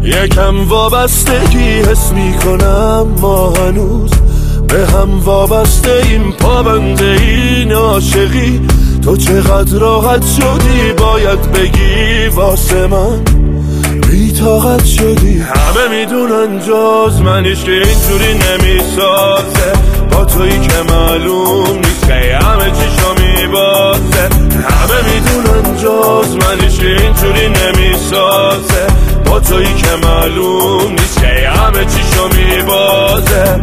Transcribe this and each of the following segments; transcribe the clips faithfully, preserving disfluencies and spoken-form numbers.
یکم وابستگی حس میکنم ما هنوز به هم وابسته این پابند این عاشقی. تو چقدر راحت شدی باید بگی واسه من بی طاقت شدی. همه میدونن جز منیش که اینجوری نمیسازه، با تویی که معلوم نیست که همه چیشو میبازه. همه میدونن جز منیش که اینجوری نمیسازه، با تویی که معلوم نیست که همه چیشو میبازه.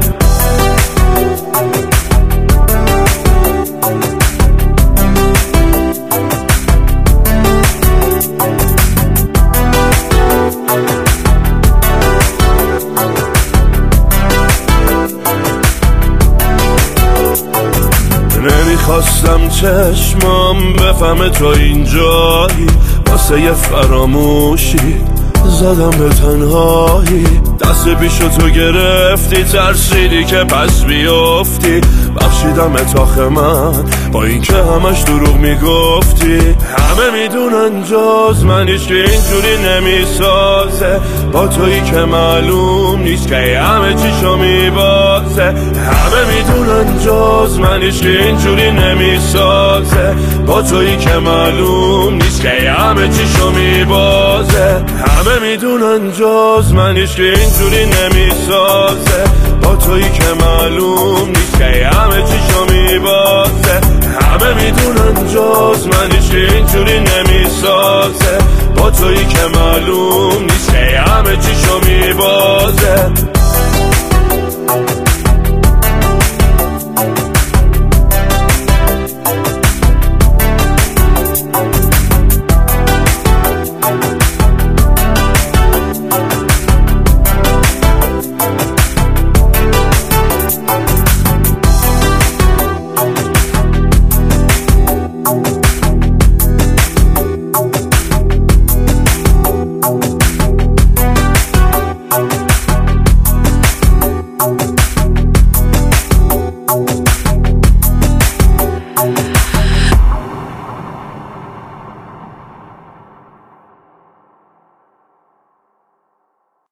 نمیخواستم چشمام بفهمه تو اینجایی، واسه یه فراموشی زدم به تنهایی. دست پیشو تو گرفتی ترسیدی که پس بیفتی، بخشیدم اتاخ من با این که همش دروغ میگفتی. همه میدونن جز منیش که اینجوری نمیسازه، با تویی که معلوم نیست که همه چیشو میبازه. همه میدونن جز منیش که اینجوری نمیسازه، با تویی که معلوم نیست که همه چیشو میبازه. همه میدونن جز منیش که اینجوری نمیسازه، با تویی که معلوم نیست که همه چیشو میبازه. همه میدونن جز منیش که اینجوری نمیسازه، با تویی که معلوم نیست که همه چیشو میبازه.